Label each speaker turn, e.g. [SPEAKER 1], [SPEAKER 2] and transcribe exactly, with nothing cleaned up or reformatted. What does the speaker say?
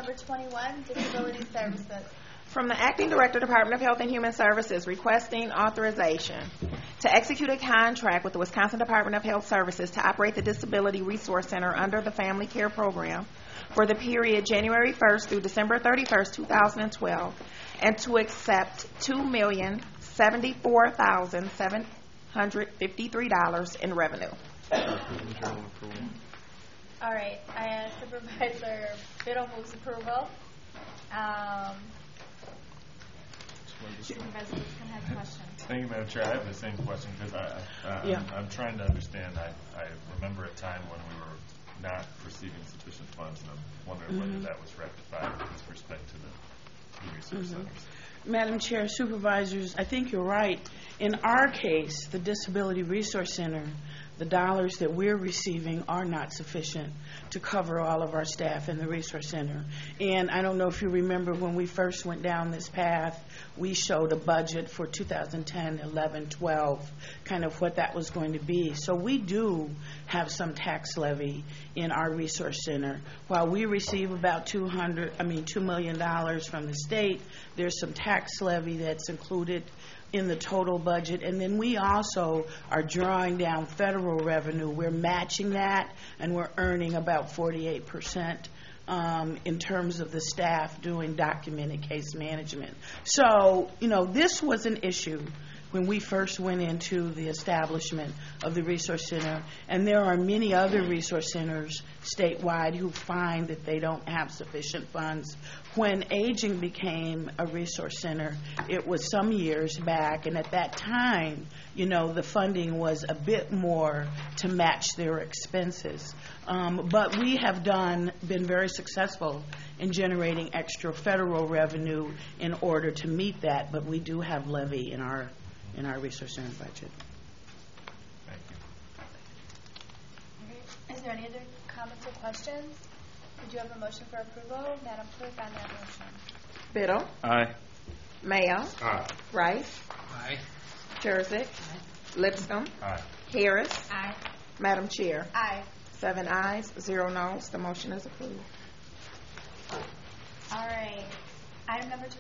[SPEAKER 1] number twenty-one, disability services.
[SPEAKER 2] From the Acting Director, Department of Health and Human Services, requesting authorization to execute a contract with the Wisconsin Department of Health Services to operate the Disability Resource Center under the Family Care Program for the period January first through December thirty-first, two thousand twelve, and to accept two million seventy-four thousand seven hundred fifty-three dollars in revenue.
[SPEAKER 1] All right, uh, Supervisor Biddle moves approval. Um, Supervisor Lipscomb has a question.
[SPEAKER 3] Thank you, Madam Chair. I have the same question because I, uh,
[SPEAKER 4] Yeah.
[SPEAKER 3] I'm, I'm trying to understand. I, I remember a time when we were not receiving sufficient funds, and I'm wondering
[SPEAKER 4] Mm-hmm.
[SPEAKER 3] whether that was rectified with respect to the, the resource
[SPEAKER 4] Mm-hmm.
[SPEAKER 3] centers.
[SPEAKER 4] Madam Chair, Supervisors, I think you're right. In our case, the Disability Resource Center, the dollars that we're receiving are not sufficient to cover all of our staff in the Resource Center. And I don't know if you remember when we first went down this path, we showed a budget for two thousand ten, eleven, twelve, kind of what that was going to be. So we do have some tax levy in our Resource Center. While we receive about two hundred, I mean two million dollars from the state, there's some tax levy that's included in the total budget, and then we also are drawing down federal revenue. We're matching that, and we're earning about forty-eight percent um, in terms of the staff doing documented case management. So, you know, this was an issue when we first went into the establishment of the Resource Center, and there are many other resource centers statewide who find that they don't have sufficient funds. When Aging became a resource center, it was some years back, and at that time, you know, the funding was a bit more to match their expenses. Um, but we have done, been very successful in generating extra federal revenue in order to meet that, but we do have levy in our in our resource center budget.
[SPEAKER 3] Thank you.
[SPEAKER 1] All right. Is there any other comments or questions? Did you have a motion for approval? Madam Clerk, on that motion.
[SPEAKER 2] Biddle,
[SPEAKER 3] Aye.
[SPEAKER 2] Mayo,
[SPEAKER 3] Aye.
[SPEAKER 2] Rice,
[SPEAKER 5] Aye.
[SPEAKER 2] Jurassic, Lipscomb,
[SPEAKER 3] Aye.
[SPEAKER 2] Harris.
[SPEAKER 1] Aye.
[SPEAKER 2] Madam Chair,
[SPEAKER 1] Aye.
[SPEAKER 2] seven ayes, zero noes. The motion is approved.
[SPEAKER 1] All right. Item number